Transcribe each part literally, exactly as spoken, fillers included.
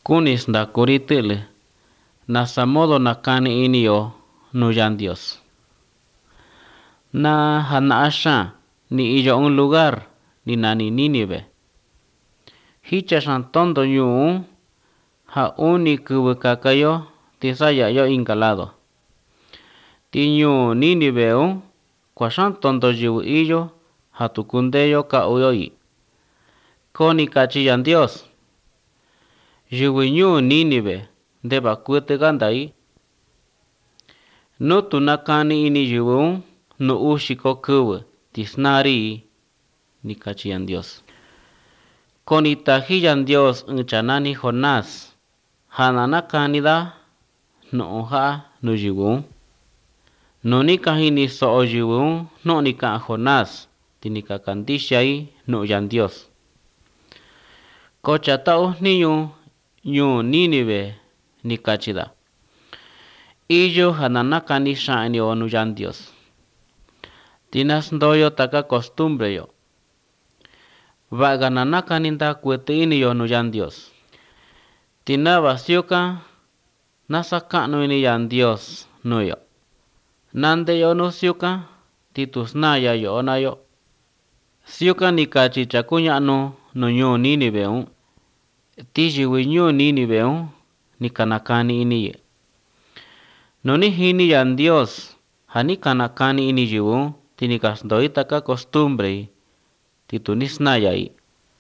kunis nda kuritele nasa modo nakani inio nuyan Dios. Na hana asha ni iyo un lugar ni nani Nínive. Hicha shan tondo yu ha uni kuwe kakayo tisaya yo inkalado. Tiñu Nínive un kwa shan tondo yu iyo ha tukundeyo ka uyoi. Koni kachiyan Dios. Yuwi Nínive deba kuete gandai. No tunakani ini yuwi no ushiko kuwe tisnari ni kachiyan Dios. Koni tahiyan Diosnchanani Jonás hananakani da no oha no yuwi. No ni kahini so yuwi no ni ka Jonás tinika kandishai no yan Dios. Kocha tao niyo yu Nínive ni kachida. Iyo hananakani shani o no yan Dios. Tinas ndoyo taka costumbre yo. Vaga nanakani nda kuete ini yo no yan Dios. Tinaba sioka nasa kano ini yan Dios no yo. Nande yo no sioka titus naya yo na yo. Sioka ni kachi chakunya no no yu Nínive un. Tiji winyo Nínive un ni kanakani ini ye. No ni hini yan Dios hani kanakani ini yu tinikas doi taka costumbre titunis nayai.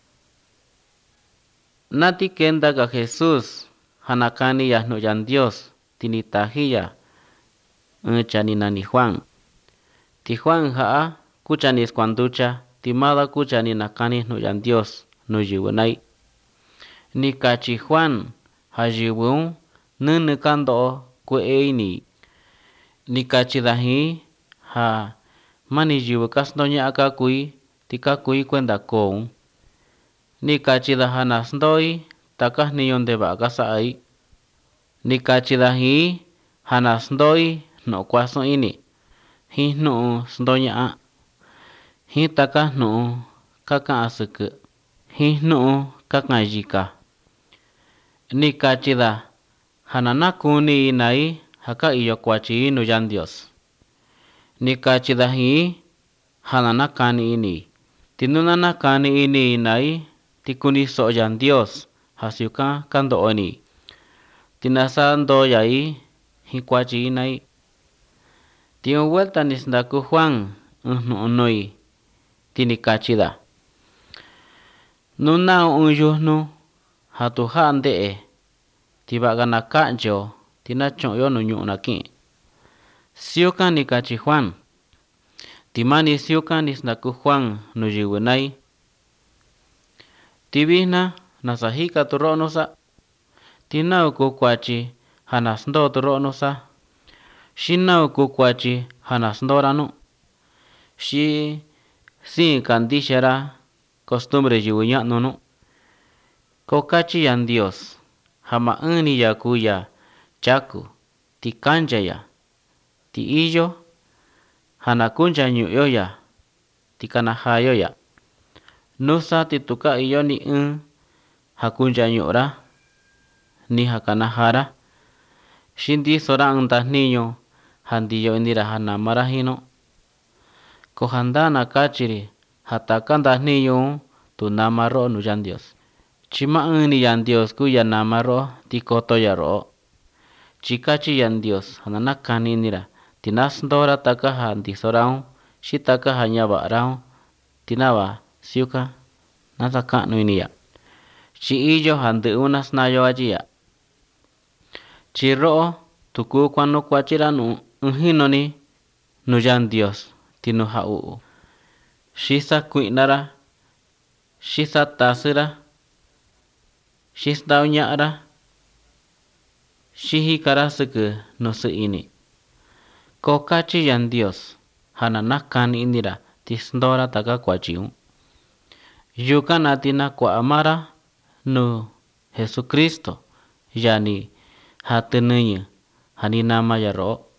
Nati kenda ka Jesus hanakani ya no yan Dios tinitahiya chani nani Juan. Ti Juan haa kuchani escuanducha timada kuchani nakani no yan Dios no yuwenai. Ni kachi Juan hajiwun nene kando kwe eini. Ni kachi dahi ha mani jiwe kasdonya akakui tikakui kwenda kong. Ni kachi daha nasdoi takah ni yonde baga saai. Ni kachi dahi hanasdoi no kwaso ini. Hi no sdonya a. Hi takah no kaka aseke. Hi no kaka jika. Ni kachida hananakuni inai haka iyo kwachi no yan Dios. Ni kachida hi hananakani ini. Tinunanakani ini inai tikuni so yan Dios hasiuka kando oni. Tinasando yai hi kwachi inai. Tiyo vuelta nisdaku Juan unno onoi tini kachida. Nuna unyuhnu hatu hande tibaga nakanjo tinachon yo no nyu naki. Sioka ni kachi Juan. Timani sioka nisdaku Juan no yiwenai. Tibina nasahika turonosa. Tinau kukwachi hanasndo turonosa. Shinau kukwachi hanasndorano. Shi si kandishara costumbre yiwenya no. Kokachi yan Dios hama uni ya kuya chaku ti kanja ya ti iyo hanakunja nyu yoya ti kanahayo ya. Nusa tituka iyo ni un hakunja nyura ni hakanahara. Shindi sorang ntah niño handiyo indira hanamarahino. Kohandana kachiri hatakanda niño tu namaro no yan Dios. Chima uni yan Dios kuya namaro tikoto ya ro. Chikachi yan Dios hananakani nira. Tinasndora taka handi sorang shitaka hanyaba arang tinaba siuka nasaka no ini ya. Chi iyo handi unas nayo aji ya. Chi ro tuku kwano kwachira no unhino ni no yan Dios tinu hau. Shisa kuinara. Shisa tasira. Shis nyara. Shihi karaseke no se ini. Kokachi yan Dios hananakan indira tisndora taka kwachiun. Yukan atina kwa amara no Jesucristo yani hatenenya hani nama ya ro.